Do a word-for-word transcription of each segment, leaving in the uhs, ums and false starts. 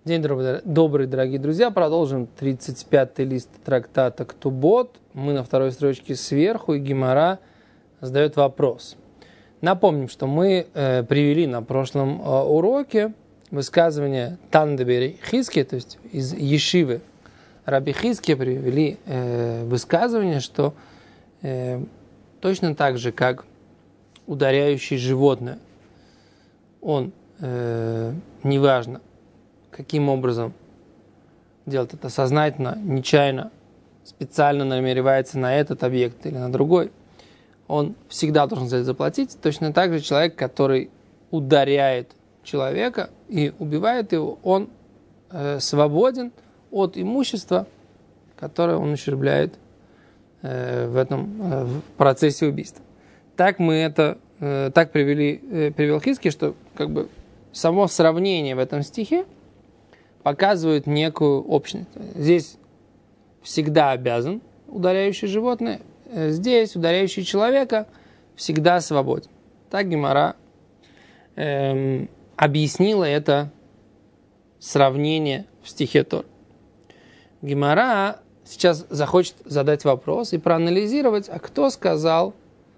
День добрый, дорогие друзья. Продолжим тридцать пятый лист трактата Ктубот. Мы на второй строчке сверху, и Гемара задает вопрос. Напомним, что мы э, привели на прошлом э, уроке высказывание Тандебери Хизки, то есть из Ешивы Раби Хизки привели э, высказывание, что э, точно так же, как ударяющий животное, он, э, неважно, каким образом делать это сознательно, нечаянно, специально намеревается на этот объект или на другой, он всегда должен за это заплатить. Точно так же человек, который ударяет человека и убивает его, он э, свободен от имущества, которое он ущербляет э, в этом э, в процессе убийства. Так мы это, э, так привели, э, привел Хизки, что как бы само сравнение в этом стихе показывает некую общность. Здесь всегда обязан ударяющий животное, здесь ударяющий человека всегда свободен. Так Гемара эм, объяснила это сравнение в стихе Тор. Гемара сейчас захочет задать вопрос и проанализировать, а кто сказал,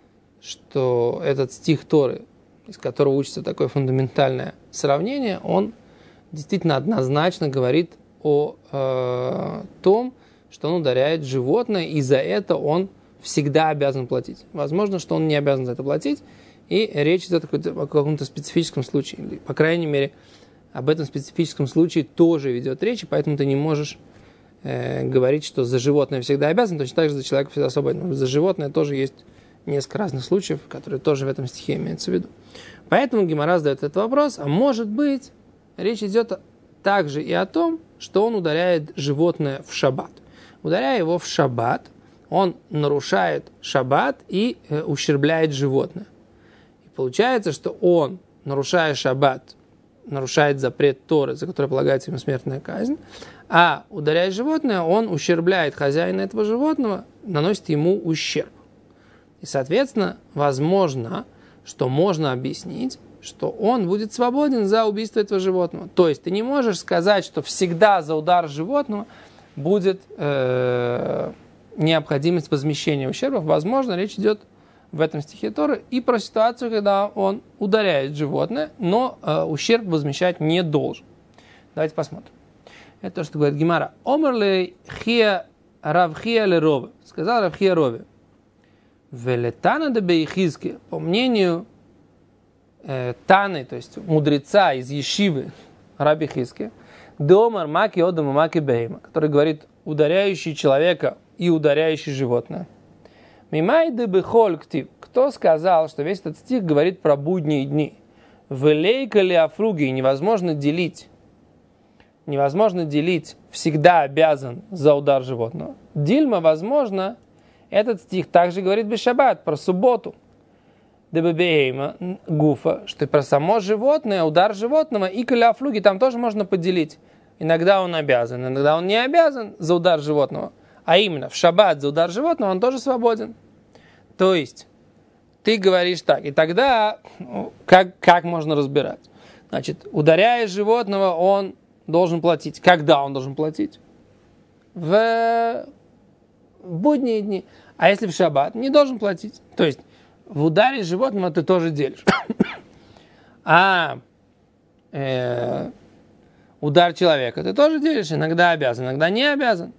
что этот стих Торы, из которого учится такое фундаментальное сравнение, он действительно однозначно говорит о э, том, что он ударяет животное, и за это он всегда обязан платить. Возможно, что он не обязан за это платить, и речь идет о каком-то специфическом случае. Или, по крайней мере, об этом специфическом случае тоже ведет речь, и поэтому ты не можешь э, говорить, что за животное всегда обязан, точно так же за человека всегда свободен. За животное тоже есть несколько разных случаев, которые тоже в этом стихе имеются в виду. Поэтому Гемара задает этот вопрос, а может быть, речь идет также и о том, что он ударяет животное в шаббат. Ударяя его в шаббат, он нарушает шаббат и э, ущербляет животное. И получается, что он, нарушая шаббат, нарушает запрет Торы, за который полагается ему смертная казнь, а ударяя животное, он ущербляет хозяина этого животного, наносит ему ущерб. И, соответственно, возможно, что можно объяснить, что он будет свободен за убийство этого животного. То есть ты не можешь сказать, что всегда за удар животного будет э, необходимость возмещения ущербов. Возможно, речь идет в этом стихе Торы и про ситуацию, когда он ударяет животное, но э, ущерб возмещать не должен. Давайте посмотрим. Это то, что говорит Гемара. Омерле хия равхия ле рове. Сказал Равхия Рове. Велетана де бейхизки. По мнению э, Таны, то есть мудреца из Ешивы Раби Хизки, Домар маки одама маки бейма, который говорит ударяющий человека и ударяющий животное. Мимайды бехоль ктив. Кто сказал, что весь этот стих говорит про будние дни? Велейка ли афруги, невозможно делить. Невозможно делить, всегда обязан за удар животного. Дильма, возможно, этот стих также говорит бешаббат, про субботу. Дебебейма, гуфа, что и про само животное, удар животного, и каляфлуги там тоже можно поделить. Иногда он обязан, иногда он не обязан за удар животного. А именно, в шаббат за удар животного он тоже свободен. То есть, ты говоришь так, и тогда как, как можно разбирать? Значит, ударяя животного, он должен платить. Когда он должен платить? В будние дни. А если в шаббат, не должен платить. То есть, в ударе животного ты тоже делишь. А э, удар человека ты тоже делишь. Иногда обязан, иногда не обязан.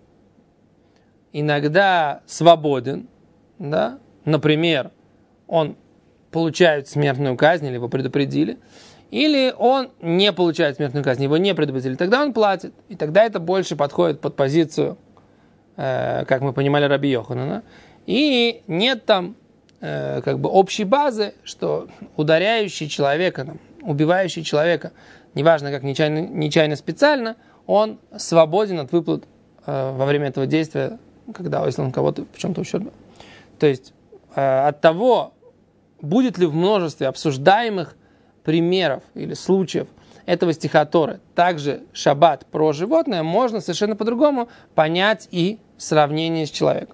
Иногда свободен. Да? Например, он получает смертную казнь, или его предупредили. Или он не получает смертную казнь, его не предупредили. Тогда он платит. И тогда это больше подходит под позицию, э, как мы понимали, Раби Йоханана. И нет там как бы общей базы, что ударяющий человека, там, убивающий человека, неважно как нечаянно, нечаянно специально, он свободен от выплат э, во время этого действия, когда если он кого-то в чем-то ущербил. То есть э, от того, будет ли в множестве обсуждаемых примеров или случаев этого стиха Торы также шаббат про животное, можно совершенно по-другому понять и сравнение с человеком.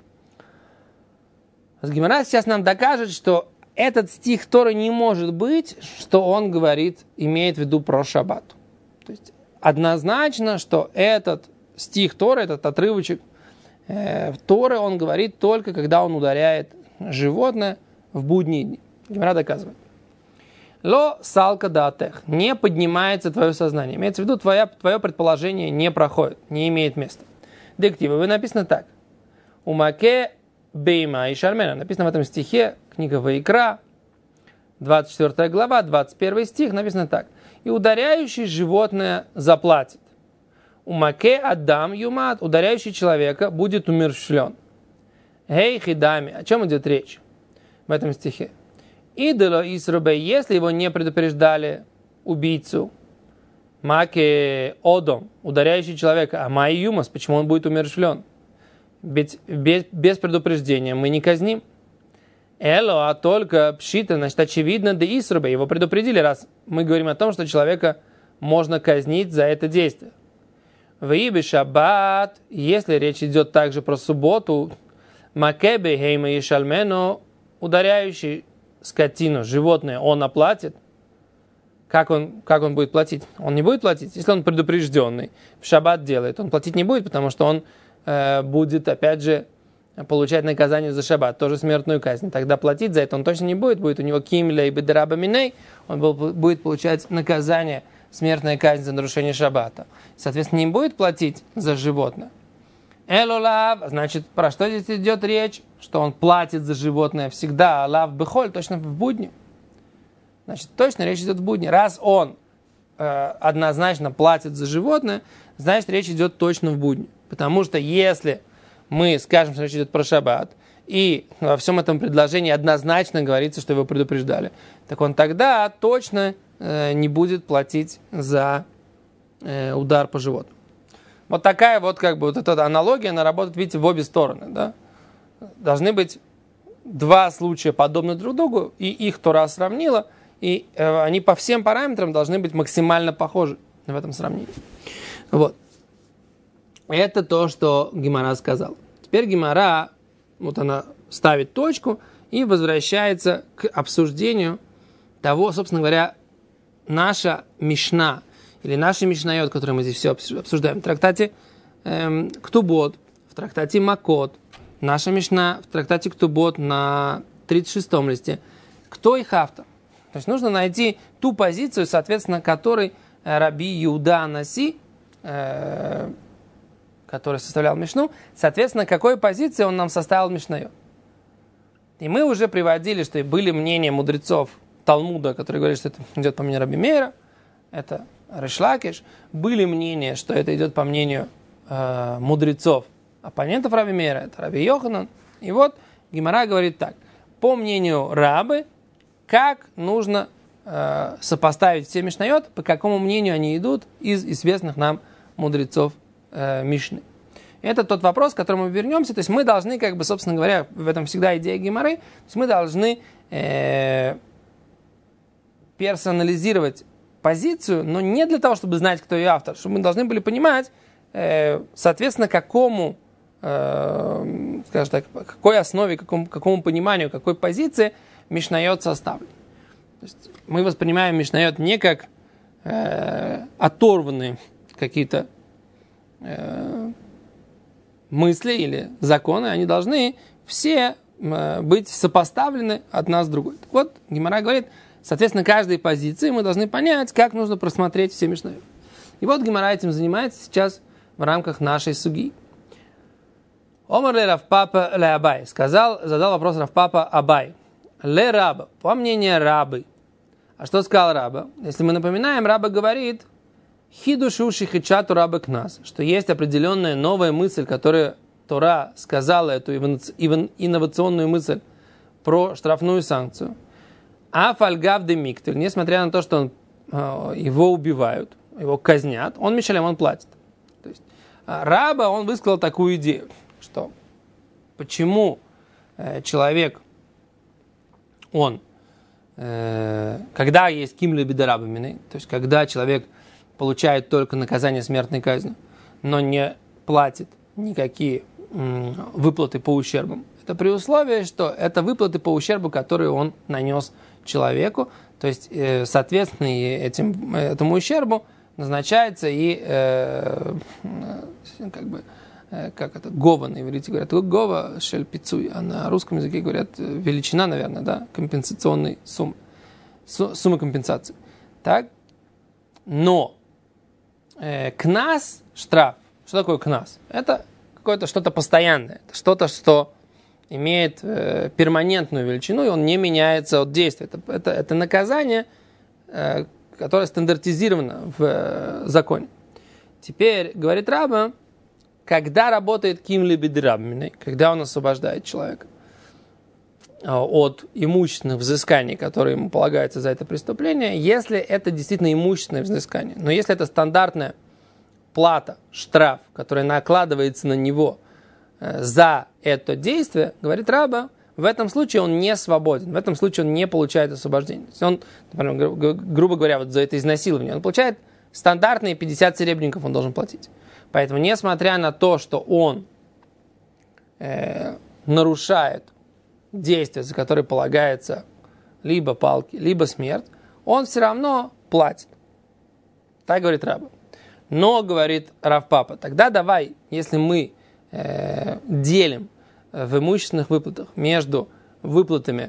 Гемара сейчас нам докажет, что этот стих Торы не может быть, что он говорит, имеет в виду про шаббат. То есть однозначно, что этот стих Торы, этот отрывочек э, Торы, он говорит только, когда он ударяет животное в будние дни. Гемара доказывает. Ло салка даатех. Не поднимается твое сознание. Имеется в виду, твое, твое предположение не проходит, не имеет места. Дектива. Вы написано так. Умаке бейма и шармена. Написано в этом стихе, книга Ваикра, двадцать четвёртая глава, двадцать первый стих, написано так. И ударяющий животное заплатит. Умаке адам юмат. Ударяющий человека будет умерщвлен. Гей хидами. О чем идет речь в этом стихе? Идоло Исрубе, если его не предупреждали убийцу, маке одом, ударяющий человека, а май юмас, почему он будет умерщвлен? Ведь без, без предупреждения мы не казним. Эло, а только пшита, значит, очевидно, да Исрубе, его предупредили, раз мы говорим о том, что человека можно казнить за это действие. В Ибе Шаббат, если речь идет также про субботу, макебе хейма и шальмено, ударяющий скотину, животное, он оплатит. Как он, как он будет платить? Он не будет платить. Если он предупрежденный, в шаббат делает, он платить не будет, потому что он э, будет, опять же, получать наказание за шаббат, тоже смертную казнь. Тогда платить за это он точно не будет. Будет у него кимля и бедраба миней, он был, будет получать наказание, смертная казнь за нарушение шаббата. Соответственно, не будет платить за животное. Элолав, значит, про что здесь идет речь? Что он платит за животное всегда, а лав бехоль, точно в будни. Значит, точно речь идет в будни. Раз он э, однозначно платит за животное, значит, речь идет точно в будни. Потому что если мы скажем, что речь идет про шаббат, и во всем этом предложении однозначно говорится, что его предупреждали, так он тогда точно э, не будет платить за э, удар по животному. Вот такая вот как бы вот эта аналогия, она работает, видите, в обе стороны. Да? Должны быть два случая подобны друг другу, и их Тора сравнила, и э, они по всем параметрам должны быть максимально похожи в этом сравнении. Вот. Это то, что Гемара сказал. Теперь Гемара, вот она ставит точку и возвращается к обсуждению того, собственно говоря, наша Мишна, или наши Мишнайот, которые мы здесь все обсуждаем, в трактате эм, Ктубот, в трактате Макот, наша Мишна в трактате Ктубот на тридцать шестом листе. Кто их автор? То есть нужно найти ту позицию, соответственно, которой Раби Иуда Анаси, э, который составлял Мишну, соответственно, какой позиции он нам составил Мишнайот. И мы уже приводили, что были мнения мудрецов Талмуда, которые говорят, что это идет по мнению Раби Мейра, это Реш Лакиш. Были мнения, что это идет по мнению э, мудрецов, оппонентов Раби Мейра, это Раби Йоханан. И вот Гемара говорит так. По мнению Рабы, как нужно э, сопоставить все Мишнайот, по какому мнению они идут из известных нам мудрецов э, Мишны. Это тот вопрос, к которому мы вернемся. То есть мы должны, как бы, собственно говоря, в этом всегда идея Гемары, то есть мы должны э, персонализировать позицию, но не для того, чтобы знать, кто ее автор, чтобы мы должны были понимать, э, соответственно, какому, э, скажем так, какой основе, какому, какому пониманию, какой позиции Мишнайот составлен. То есть мы воспринимаем Мишнайот не как э, оторванные какие-то э, мысли или законы, они должны все э, быть сопоставлены одна с другой. Так вот, Гемара говорит, соответственно, каждой позиции мы должны понять, как нужно просмотреть все Мишнайот. И вот Гемара этим занимается сейчас в рамках нашей суги. Омар ле Рав Папа ле Абай. Сказал, задал вопрос Рав Папа Абай. Ле Раба. По мнению Рабы. А что сказал Раба? Если мы напоминаем, Раба говорит, хидушу шихичату Раба к нас, что есть определенная новая мысль, которую Тора сказала, эту инновационную мысль про штрафную санкцию. А фальгав де миктель, несмотря на то, что он, э, его убивают, его казнят, он мишалем, он платит. То есть Раба, он высказал такую идею, что почему э, человек, он, э, когда есть кимля бедарабамины, то есть когда человек получает только наказание смертной казни, но не платит никакие э, выплаты по ущербам, это при условии, что это выплаты по ущербу, которые он нанес человеку, то есть, э, соответственно, этим, этому ущербу назначается и э, как бы э, как это гова на иврите говорят гова шель пицуй, а на русском языке говорят величина, наверное, да, компенсационной суммы, суммы компенсации. Так, но э, кнас, штраф, что такое кнас? Это какое-то что-то постоянное, это что-то, что имеет э, перманентную величину, и он не меняется от действия. Это, это, это наказание, э, которое стандартизировано в э, законе. Теперь, говорит Раба, когда работает кимли бедрабминой, когда он освобождает человека э, от имущественных взысканий, которые ему полагаются за это преступление, если это действительно имущественное взыскание, но если это стандартная плата, штраф, которая накладывается на него за это действие, говорит Раба, в этом случае он не свободен, в этом случае он не получает освобождение. То есть он, например, гру- грубо говоря, вот за это изнасилование, он получает стандартные пятьдесят серебряников, он должен платить. Поэтому, несмотря на то, что он э, нарушает действие, за которое полагается либо палки, либо смерть, он все равно платит. Так говорит Раба. Но, говорит Рав Папа, тогда давай, если мы э, делим в имущественных выплатах между выплатами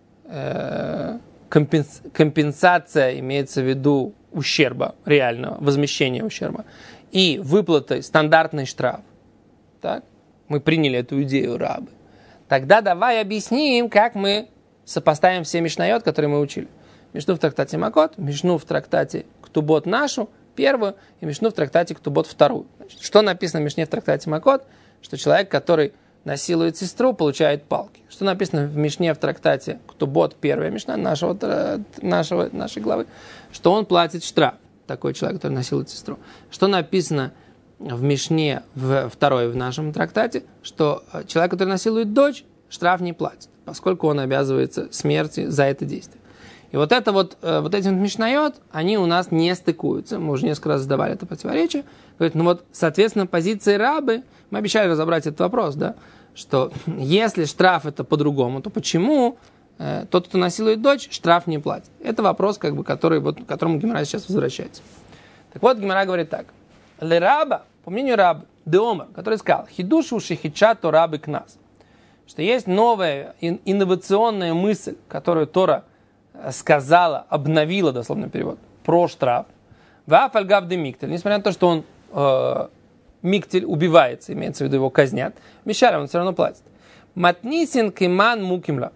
э, компенс, компенсация, имеется в виду ущерба, реального возмещения ущерба, и выплатой стандартный штраф, так? Мы приняли эту идею Рабы. Тогда давай объясним, как мы сопоставим все мишнайот, которые мы учили. Мишну в трактате Макот, Мишну в трактате Ктубот нашу, первую, и Мишну в трактате Ктубот вторую. Значит, что написано в Мишне в трактате Макот? Что человек, который насилует сестру, получает палки. Что написано в Мишне в трактате Ктубот, первая Мишна нашего, нашего, нашей главы? Что он платит штраф. Такой человек, который насилует сестру. Что написано в Мишне в второй в нашем трактате? Что человек, который насилует дочь, штраф не платит, поскольку он обязывается смерти за это действие. И вот это вот, вот эти вот мишнайот, они у нас не стыкуются. Мы уже несколько раз задавали это противоречие. Говорит, ну вот, соответственно, позиции Рабы, мы обещали разобрать этот вопрос, да, что если штраф это по-другому, то почему э, тот, кто насилует дочь, штраф не платит? Это вопрос, как бы, который, вот, к которому Гемара сейчас возвращается. Так вот, Гемара говорит так. Ле Раба, по мнению Рабы, Деомар, который сказал, хидушу шихича то рабы к нас. Что есть новая инновационная мысль, которую Тора сказала, обновила, дословно перевод, про штраф. Вафальгав де миктель, несмотря на то, что он э, миктель убивается, имеется в виду его казнят, мишара он все равно платит. Матнисин киман мукимла.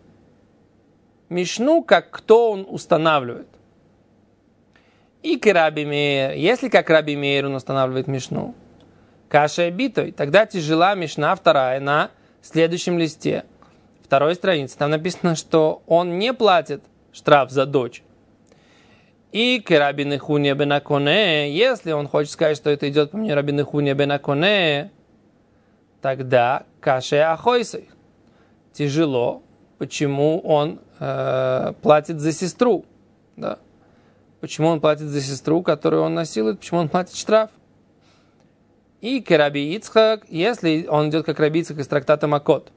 Мишну, как кто он устанавливает. И к Раби Меир, если как Раби Меир он устанавливает мишну, каша битой, тогда тяжела мишна вторая на следующем листе, второй странице. Там написано, что он не платит штраф за дочь. И к Раби Нехуния бен Аконе, если он хочет сказать, что это идет по мне Раби Нехуния бен Аконе, тогда каше ахойсей. Тяжело. Почему он э, платит за сестру? Да. Почему он платит за сестру, которую он насилует? Почему он платит штраф? И к Раби Ицхак, если он идет как Раби Ицхак из трактата Макот,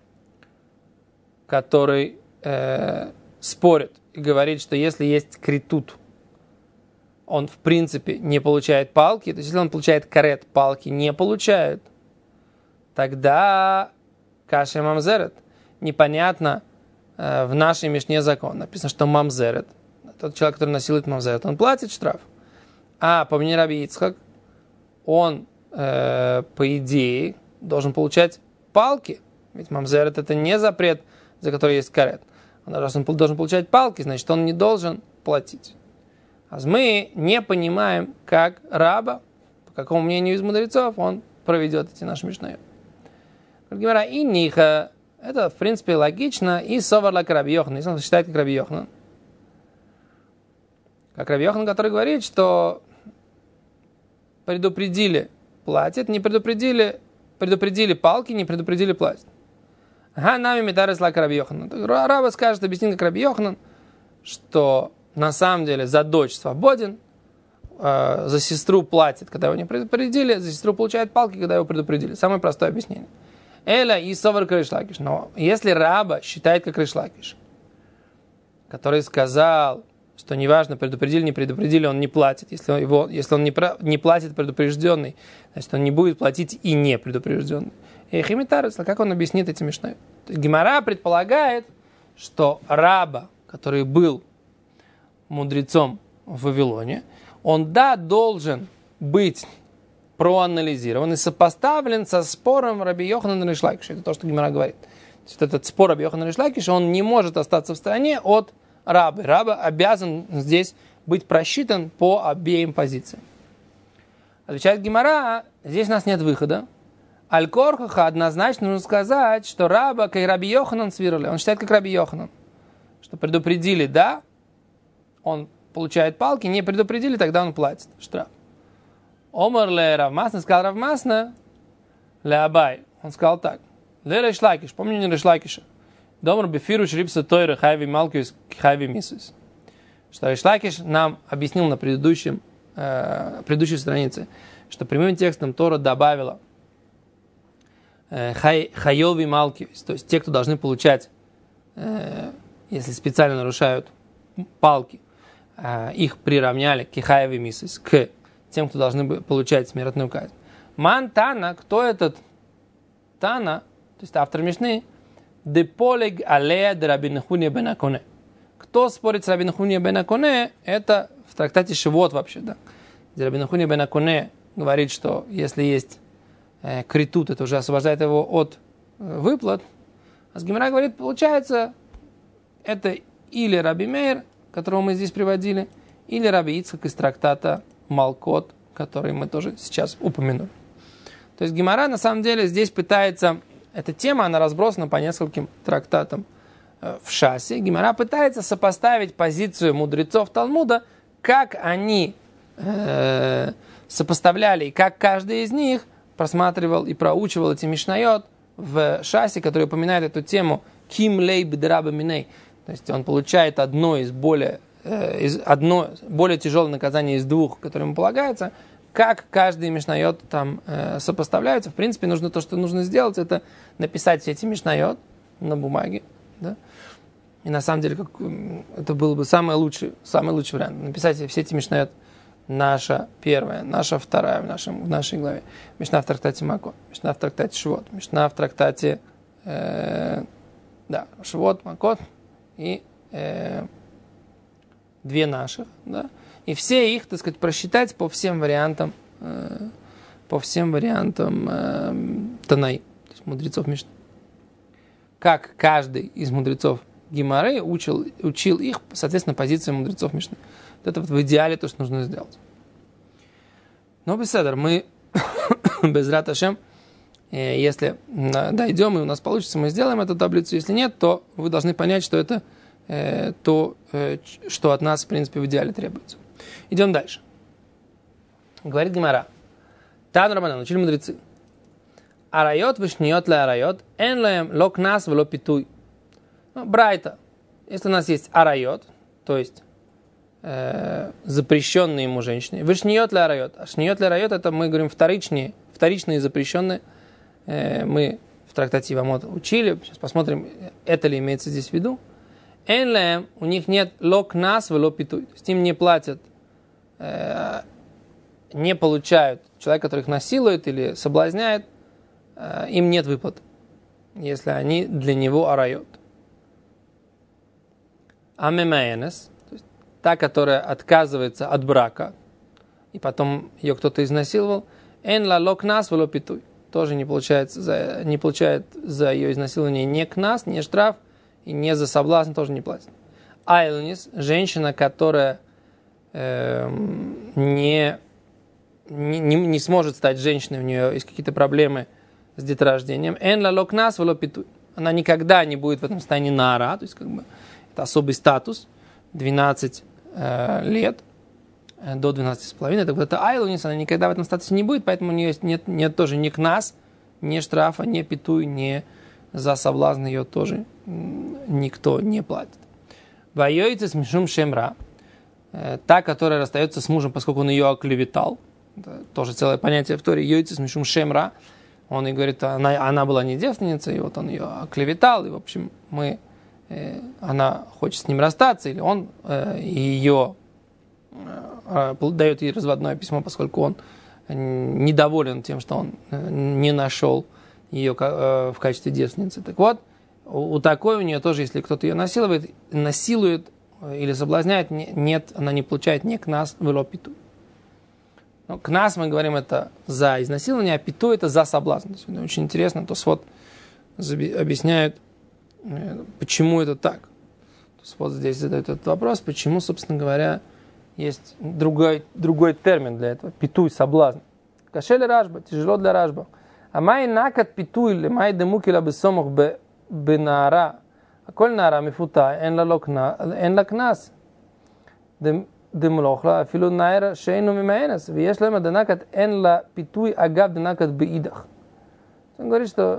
который э, спорит и говорит, что если есть критут, он в принципе не получает палки, то есть если он получает карет, палки не получает, тогда каша мамзерет. Непонятно э, в нашей мишне закон. Написано, что мамзерет, тот человек, который насилует мамзерет, он платит штраф. А по мнению Раби Ицхак, он э, по идее должен получать палки. Ведь мамзерет это не запрет, за который есть карет. Раз он должен получать палки, значит, он не должен платить. А мы не понимаем, как Раба, по какому мнению из мудрецов, он проведет эти наши мишнайот. И ниха, это, в принципе, логично, и соварла к Раби Йоханану, если он считает как Раби Йоханан. Как Раби Йоханан, который говорит, что предупредили, платит, не предупредили, предупредили палки, не предупредили платит. Ага, нами метарес лак Раби Йоханан. Раба скажет, объяснит, как Раби Йоханан, что на самом деле за дочь свободен, э, за сестру платит, когда его не предупредили, за сестру получает палки, когда его предупредили. Самое простое объяснение. Эля и совар Ришлакиш. Но если Раба считает как Ришлакиш, который сказал, что неважно, предупредили, не предупредили, он не платит. Если он, его, если он не, про, не платит предупрежденный, значит, он не будет платить и не предупрежденный. И Химитарец, как он объяснит эти мишнайот? Гемара предполагает, что раба, который был мудрецом в Вавилоне, он, да, должен быть проанализирован и сопоставлен со спором Раби Йоханана Рейш Лакиша. Это то, что Гемара говорит. То есть этот спор Раби Йоханана Рейш Лакиша, он не может остаться в стороне от рабы. Раба обязан здесь быть просчитан по обеим позициям. Отвечает Гемара, здесь у нас нет выхода. Аль-Корхаха однозначно нужно сказать, что раба, как Раби Йоханан свирали, он считает, как Раби Йоханан, что предупредили, да, он получает палки, не предупредили, тогда он платит штраф. Омар ле Рав Масна, сказал Рав Масна, ле Абай, он сказал так, ле Рейш Лакиш, помню не Рейш Лакиша, домар бефиру шрипса тойры хайви малкиус хайви мисус, что Рейш Лакиш нам объяснил на предыдущем, э, предыдущей странице, что прямым текстом Тора добавила э, хай, хайови малкиус, то есть те, кто должны получать, э, если специально нарушают палки, э, их приравняли к хайви мисус, к тем, кто должны получать смертную казнь. Ман Тана, кто этот Тана, то есть автор Мишны, Деполег алея де Рабби Нахуния бен Аконе. Кто спорит с Рабби Нахуния бен Аконе, это в трактате Шивот вообще, да. Где Рабби Нахуния бен Аконе говорит, что если есть э, критут, это уже освобождает его от э, выплат. А с Гемара говорит, получается, это или Раби Мейр, которого мы здесь приводили, или Раби Ицхак из трактата Малкот, который мы тоже сейчас упомянули. То есть Гемара на самом деле здесь пытается, эта тема, она разбросана по нескольким трактатам э, в Шасе. Гемара пытается сопоставить позицию мудрецов Талмуда, как они э, сопоставляли, и как каждый из них просматривал и проучивал эти мишнайот в Шасе, который упоминает эту тему Ким лейб драба миней. То есть он получает одно из более из одно более тяжелое наказание из двух, которое ему полагается, как каждый мишнайот там э, сопоставляется. В принципе, нужно то, что нужно сделать, это написать все эти мишнайот на бумаге, да? И на самом деле, как, это был бы самый лучший, самый лучший вариант. Написать все эти мишнайот. Наша первая, наша вторая в, нашем, в нашей главе. Мишна в трактате Макот, Мишна в трактате Шивот, Мишна в трактате э, да, Шивот, Макот и э, две наших, да, и все их, так сказать, просчитать по всем вариантам, э, по всем вариантам э, Танаи, то есть мудрецов Мишны. Как каждый из мудрецов Гемары учил, учил их, соответственно, позиции мудрецов Мишны. Вот это вот в идеале то, что нужно сделать. Но беседер, мы без рат Ашем, э, если дойдем и у нас получится, мы сделаем эту таблицу. Если нет, то вы должны понять, что это то, что от нас, в принципе, в идеале требуется. Идем дальше. Говорит Гемара. Тан Рабанан, учили мудрецы. Арайот вишниот ля арайот, эн лаем лок нас вло питуй. Брайта. Если у нас есть арайот, то есть э, запрещенные ему женщины, вишниот ля арайот. А шниот ля арайот, это мы говорим вторичные, вторичные запрещенные. Э, мы в трактате Ивамот учили. Сейчас посмотрим, это ли имеется здесь в виду. Энлэм, у них нет лок нас вело питуй. То есть им не платят, э, не получают человек, который их насилует или соблазняет, э, им нет выплат, если они для него арайот. Амемаэнес, то есть та, которая отказывается от брака, и потом ее кто-то изнасиловал, энла лок нас вело питуй. Тоже не получает за, не получает за ее изнасилование ни кнас, ни штраф, и не за соблазн тоже не платит. Айлнис, женщина, которая э, не, не, не сможет стать женщиной, у нее есть какие-то проблемы с деторождением. Энла локнас вело питуй. Она никогда не будет в этом состоянии наара, то есть как бы это особый статус, двенадцать э, лет, э, до двенадцати с половиной. Так вот это айлнис, она никогда в этом статусе не будет, поэтому у нее нет, нет тоже ни кнас, ни штрафа, ни питуй, ни за соблазн ее тоже никто не платит. Вайойца с мишум шемра, та, которая расстается с мужем, поскольку он ее оклеветал, это тоже целое понятие в Торе, йойца с мишум шемра, он и говорит, она, она была не девственница, и вот он ее оклеветал, и в общем мы э, она хочет с ним расстаться, или он э, ее э, дает ей разводное письмо, поскольку он недоволен тем, что он не нашел ее э, в качестве девственницы. Так вот, у, у такой у нее тоже, если кто-то ее насилует, насилует или соблазняет, не, нет, она не получает ни кнас, вело питу. Но кнас, мы говорим, это за изнасилование, а питу это за соблазн. То есть, очень интересно, то есть вот объясняют, почему это так. То есть вот здесь задают этот вопрос, почему, собственно говоря, есть другой, другой термин для этого. Питуй, соблазн. Кашель Рашба, тяжело для Рашба. А май накат питуй, или май демукила бессомах бенаара. А коль наара мифута, эн ла кнас. Демлохла, афилу найра, шейну мимаэнас. Веш лема денакат, эн ла питуй, агав денакат беидах. Он говорит, что...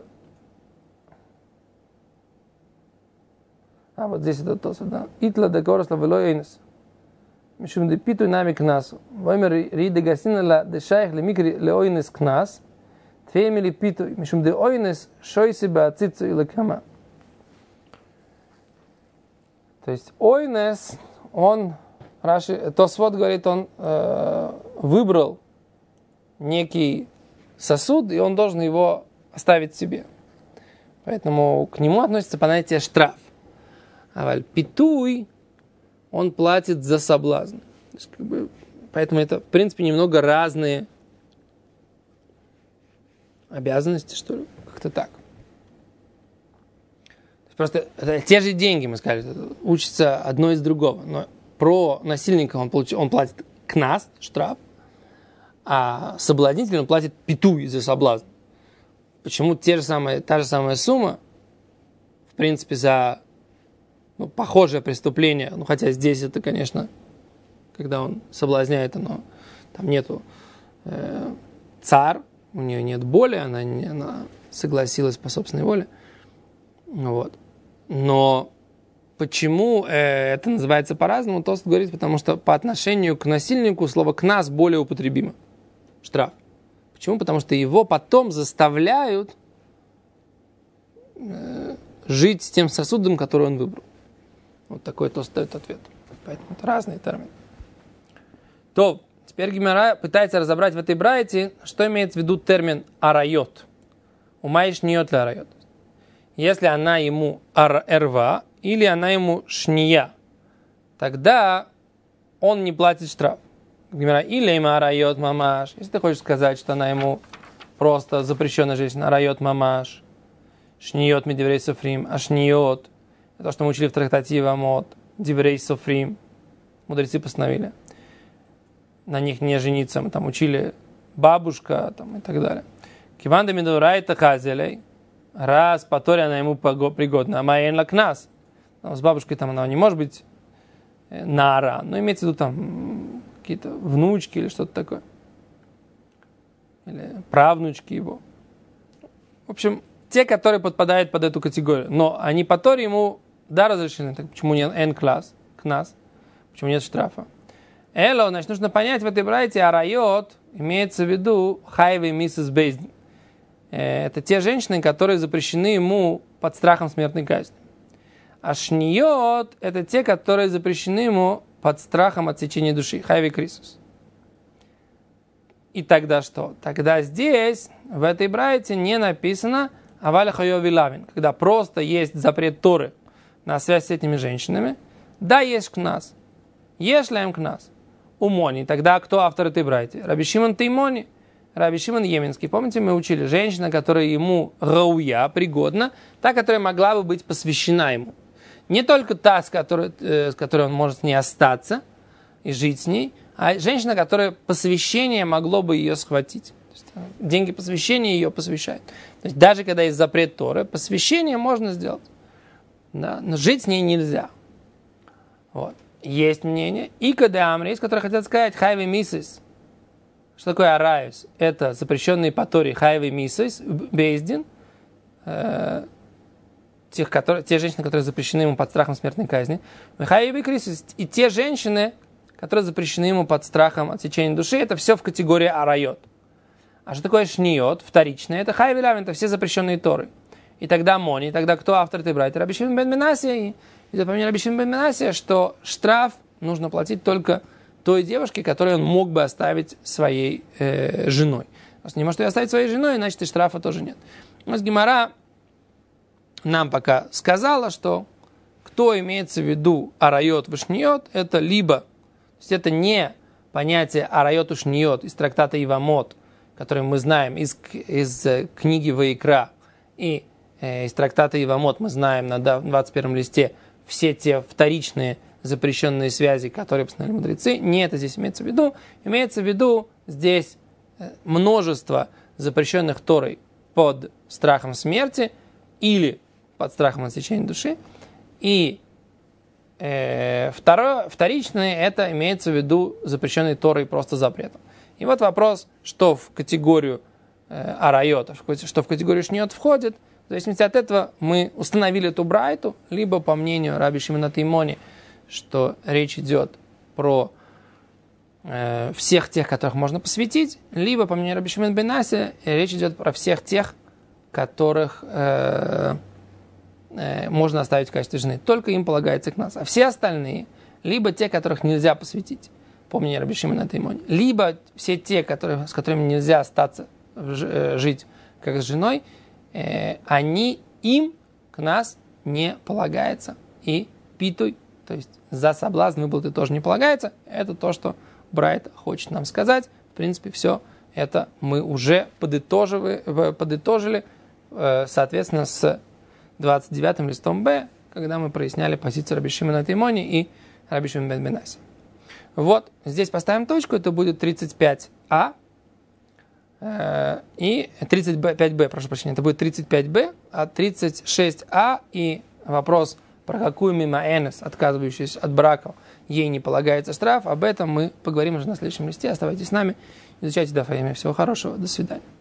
А вот здесь это то, да. Итла декоросла вело эйнес. משום דפיתוי נאמי קנס, ואומר ראי דגסין לה דשייך למיקרי לאוינס קנס, תפיימי לי פיתוי, משום דאוינס שויסי בעציצוי לקמה. То есть ойнес, он, Раши, Тосфот говорит, он э, выбрал некий сосуд, и он должен его оставить себе. Поэтому к нему относится понятие штраф. А питуй, он платит за соблазн. То есть, как бы, поэтому это, в принципе, немного разные обязанности, что ли, как-то так. Просто это те же деньги, мы сказали, учится одно из другого. Но про насильника он, получ... он платит кнас, штраф, а соблазнитель он платит питуй за соблазн. Почему те же самые, та же самая сумма, в принципе, за ну, похожее преступление, ну, хотя здесь это, конечно, когда он соблазняет, оно, там нету э, цар, у нее нет боли, она, не, она согласилась по собственной воле. Вот. Но почему э, это называется по-разному, Тост говорит, потому что по отношению к насильнику слово «кнас» более употребимо. Штраф. Почему? Потому что его потом заставляют э, жить с тем сосудом, который он выбрал. Вот такой Тост дает ответ. Поэтому это разные термины. То, теперь Гемара пытается разобрать в этой брайте, что имеет в виду термин «арайот». Умаешь ниот ли арайот. Если она ему ар-эрва или она ему шния, тогда он не платит штраф. Гемара или ему арайот мамаш. Если ты хочешь сказать, что она ему просто запрещенная женщина, арайот мамаш, шниот медиврей софрим, а шниот, то, что мы учили в трактате Вамот, диврей софрим, мудрецы постановили на них не жениться. Мы там учили бабушка там, и так далее. Киванда медурайта хазелей, раз по Торе она ему пригодна, а майен лакнас. С бабушкой там она не может быть нара, но имеется в виду там какие-то внучки или что-то такое. Или правнучки его. В общем, те, которые подпадают под эту категорию. Но они по Торе ему да разрешены. Так почему нет N-класс, кнас? Почему нет штрафа? Эло, значит, нужно понять в этой брайте, арайот имеется в виду хайвей миссис бейздин. Это те женщины, которые запрещены ему под страхом смертной казни. А шниот – это те, которые запрещены ему под страхом отсечения души. Хайви крисус. И тогда что? Тогда здесь, в этой брайте, не написано аваль хайови лавин, когда просто есть запрет Торы на связь с этими женщинами. Да, есть кнас. Ешь лаем кнас. Умони. Тогда кто автор этой брайти? Раби Шимон Теймони. Раби Шимон Йеменский. Помните, мы учили женщина, которая ему рауя, пригодна, та, которая могла бы быть посвящена ему. Не только та, с которой, э, с которой он может не остаться и жить с ней, а женщина, которая посвящение могло бы ее схватить. То есть, деньги посвящения ее посвящают. То есть, даже когда есть запрет Торы, посвящение можно сделать. Да? Но жить с ней нельзя. Вот. Есть мнение. И когда Амрис, которые хотят сказать хайви миссис. Что такое арайус? Это запрещенные по Торе хайви миссис, бейздин. Э, тех, которые, те женщины, которые запрещены ему под страхом смертной казни. Хайви крисис. И те женщины, которые запрещены ему под страхом отсечения души, это все в категории арайот. А что такое шниот, вторичное? Это хайви лавин, это все запрещенные Торы. И тогда Мони, и тогда кто автор этой брайты? Раби Шимон бен Менасия. И запомни Раби Шимон бен Менасия, что штраф нужно платить только той девушке, которую он мог бы оставить своей э, женой. Если не может ее оставить своей женой, значит и штрафа тоже нет. У нас Гемара нам пока сказала, что кто имеется в виду арайот вишниот, это либо, то есть это не понятие арайот вишниот из трактата Ивамот, который мы знаем из, из книги Ваикра, и э, из трактата Ивамот мы знаем на двадцать первом листе все те вторичные запрещенные связи, которые постановили мудрецы. Не это здесь имеется в виду. Имеется в виду здесь множество запрещенных Торой под страхом смерти или под страхом отсечения души. И э, второе, вторичное, это имеется в виду запрещенные Торой просто запретом. И вот вопрос, что в категорию э, арайота, что в категорию шниот входит. В зависимости от этого мы установили эту брайту, либо по мнению Раби Шимона Теймони, что речь идет про э, всех тех, которых можно посвятить, либо, по мнению Раби Шимона бен Менасия, речь идет про всех тех, которых э, э, можно оставить в качестве жены. Только им полагается к нас. А все остальные, либо те, которых нельзя посвятить, по мнению Раби Шимона Теймони, либо все те, которые, с которыми нельзя остаться э, жить как с женой, э, они, им к нас не полагается. И питуй, то есть за соблазн выплаты тоже не полагается. Это то, что Брайт хочет нам сказать. В принципе, все это мы уже подытожили, подытожили соответственно, с двадцать девятым листом Б, когда мы проясняли позицию Раби Шимона Теймони и Раби Шимон бен Менасия. Вот, здесь поставим точку, это будет тридцать пять а и тридцать пять бэ, прошу прощения, это будет тридцать пять бэ, а тридцать шесть а и вопрос, про какую мимаэнес, отказывающуюся от брака, ей не полагается штраф. Об этом мы поговорим уже на следующем листе. Оставайтесь с нами, изучайте даф. Всего хорошего, до свидания.